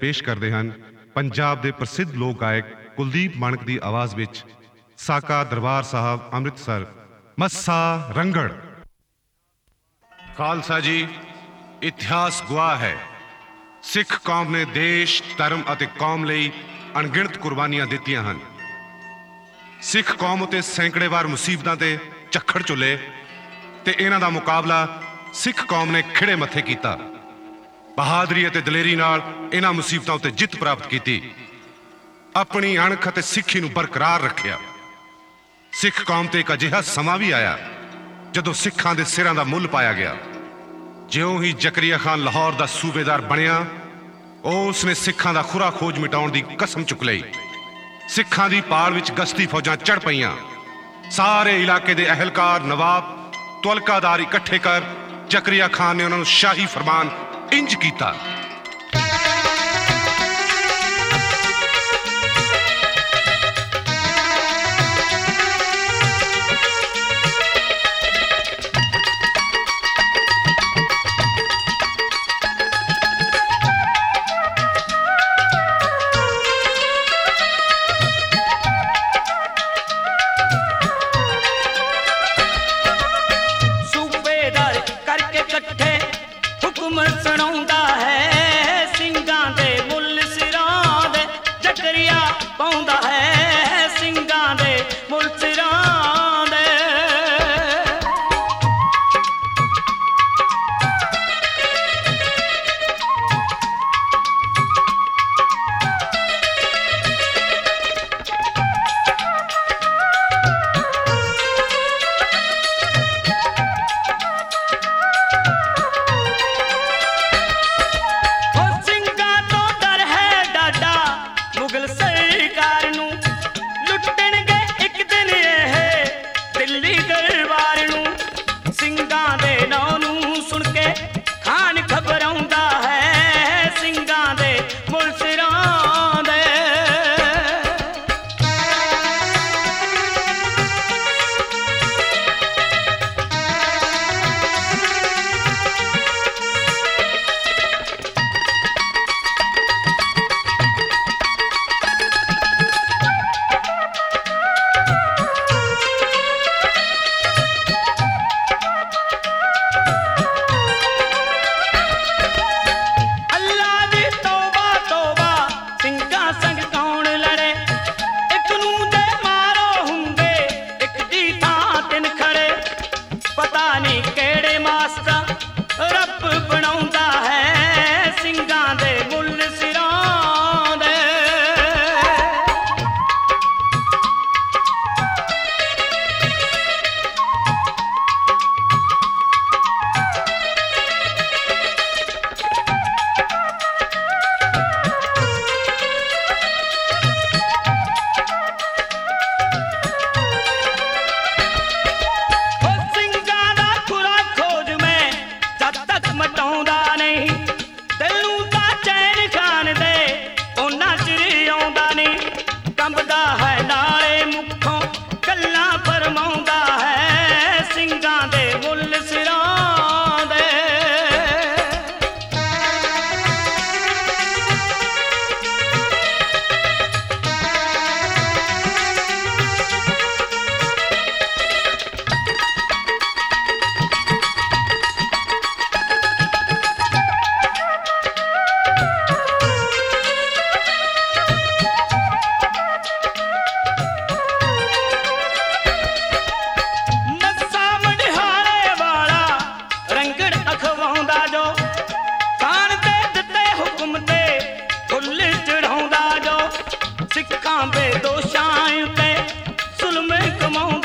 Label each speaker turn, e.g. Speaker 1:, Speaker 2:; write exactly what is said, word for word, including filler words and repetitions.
Speaker 1: ਪੇਸ਼ ਕਰਦੇ ਹਨ ਪੰਜਾਬ ਦੇ ਪ੍ਰਸਿੱਧ ਲੋਕ ਗਾਇਕ ਕੁਲਦੀਪ ਮਾਣਕ ਦੀ ਆਵਾਜ਼ ਵਿੱਚ ਸਾਕਾ ਦਰਬਾਰ ਸਾਹਿਬ ਅੰਮ੍ਰਿਤਸਰ ਮੱਸਾ ਰੰਗੜ। ਖਾਲਸਾ ਜੀ, ਇਤਿਹਾਸ ਗਵਾਹ ਹੈ ਸਿੱਖ ਕੌਮ ਨੇ ਦੇਸ਼ ਧਰਮ ਅਤੇ ਕੌਮ ਲਈ ਅਣਗਿਣਤ ਕੁਰਬਾਨੀਆਂ ਦਿੱਤੀਆਂ ਹਨ। ਸਿੱਖ ਕੌਮ ਉਤੇ ਸੈਂਕੜੇ ਵਾਰ ਮੁਸੀਬਤਾਂ ਤੇ ਝੱਖੜ ਝੁੱਲੇ ਤੇ ਇਹਨਾਂ ਦਾ ਮੁਕਾਬਲਾ ਸਿੱਖ ਕੌਮ ਨੇ ਖਿੜੇ ਮੱਥੇ ਕੀਤਾ। ਬਹਾਦਰੀ ਅਤੇ ਦਲੇਰੀ ਨਾਲ ਇਹਨਾਂ ਮੁਸੀਬਤਾਂ ਉੱਤੇ ਜਿੱਤ ਪ੍ਰਾਪਤ ਕੀਤੀ, ਆਪਣੀ ਅਣਖ ਅਤੇ ਸਿੱਖੀ ਨੂੰ ਬਰਕਰਾਰ ਰੱਖਿਆ। ਸਿੱਖ ਕੌਮ ਤੇ ਇੱਕ ਅਜਿਹਾ ਸਮਾਂ ਵੀ ਆਇਆ ਜਦੋਂ ਸਿੱਖਾਂ ਦੇ ਸਿਰਾਂ ਦਾ ਮੁੱਲ ਪਾਇਆ ਗਿਆ। ਜਿਉਂ ਹੀ ਜ਼ਕਰੀਆ ਖਾਨ ਲਾਹੌਰ ਦਾ ਸੂਬੇਦਾਰ ਬਣਿਆ, ਉਸ ਨੇ ਸਿੱਖਾਂ ਦਾ ਖੁਰਾ ਖੋਜ ਮਿਟਾਉਣ ਦੀ ਕਸਮ ਚੁੱਕ ਲਈ। ਸਿੱਖਾਂ ਦੀ ਪਾਲ ਵਿੱਚ ਗਸ਼ਤੀ ਫੌਜਾਂ ਚੜ ਪਈਆਂ। ਸਾਰੇ ਇਲਾਕੇ ਦੇ ਅਹਿਲਕਾਰ, ਨਵਾਬ, ਤੁਲਕਾਦਾਰ ਇਕੱਠੇ ਕਰ ਜ਼ਕਰੀਆ ਖਾਨ ਨੇ ਉਹਨਾਂ ਨੂੰ ਸ਼ਾਹੀ ਫਰਮਾਨ ਇੰਜ ਕੀਤਾ।
Speaker 2: ਸਿੱਖਾਂ ਦੇ ਦੋਸ਼ਾਂ ਉਤੇ ਜ਼ੁਲਮ ਕਮਾਉਂਦਾ